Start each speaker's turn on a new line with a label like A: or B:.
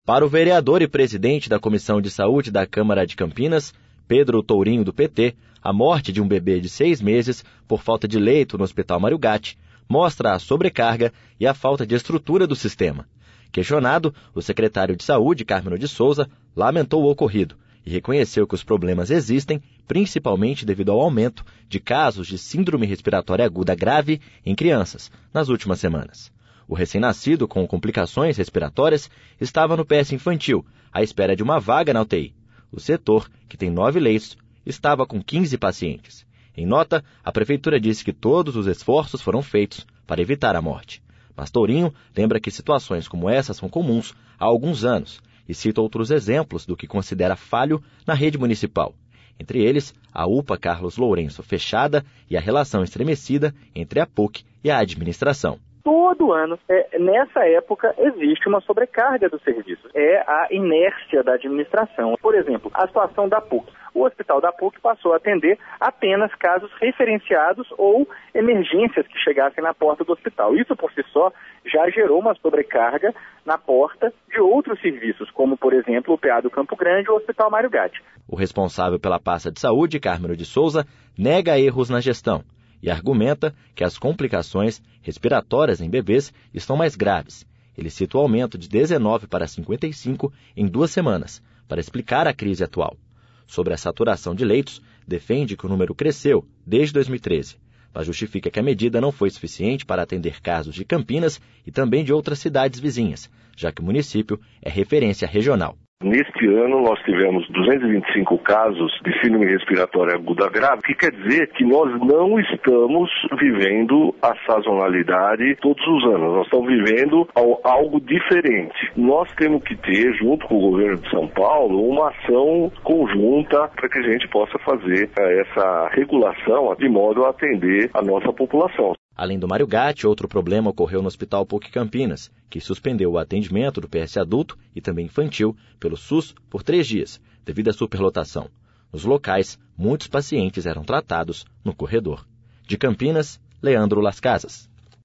A: Para o vereador e presidente da Comissão de Saúde da Câmara de Campinas, Pedro Tourinho, do PT, a morte de um bebê de 6 meses por falta de leito no Hospital Mário Gatti mostra a sobrecarga e a falta de estrutura do sistema. Questionado, o secretário de Saúde, Carmelo de Souza, lamentou o ocorrido e reconheceu que os problemas existem, principalmente devido ao aumento de casos de síndrome respiratória aguda grave em crianças nas últimas semanas. O recém-nascido com complicações respiratórias estava no PS infantil, à espera de uma vaga na UTI. O setor, que tem 9 leitos, estava com 15 pacientes. Em nota, a prefeitura disse que todos os esforços foram feitos para evitar a morte. Mas Tourinho lembra que situações como essa são comuns há alguns anos e cita outros exemplos do que considera falho na rede municipal. Entre eles, a UPA Carlos Lourenço fechada e a relação estremecida entre a PUC e a administração.
B: Todo ano, nessa época, existe uma sobrecarga dos serviços. É a inércia da administração. Por exemplo, a situação da PUC. O hospital da PUC passou a atender apenas casos referenciados ou emergências que chegassem na porta do hospital. Isso, por si só, já gerou uma sobrecarga na porta de outros serviços, como, por exemplo, o PA do Campo Grande ou o Hospital Mário Gatti.
A: O responsável pela pasta de saúde, Carmelo de Souza, nega erros na gestão e argumenta que as complicações respiratórias em bebês estão mais graves. Ele cita o aumento de 19 para 55 em 2 semanas, para explicar a crise atual. Sobre a saturação de leitos, defende que o número cresceu desde 2013, mas justifica que a medida não foi suficiente para atender casos de Campinas e também de outras cidades vizinhas, já que o município é referência regional.
C: Neste ano, nós tivemos 225 casos de síndrome respiratória aguda grave, o que quer dizer que nós não estamos vivendo a sazonalidade todos os anos. Nós estamos vivendo algo diferente. Nós temos que ter, junto com o governo de São Paulo, uma ação conjunta para que a gente possa fazer essa regulação de modo a atender a nossa população.
A: Além do Mário Gatti, outro problema ocorreu no Hospital PUC Campinas, que suspendeu o atendimento do PS adulto e também infantil pelo SUS por 3 dias, devido à superlotação. Nos locais, muitos pacientes eram tratados no corredor. De Campinas, Leandro Las Casas.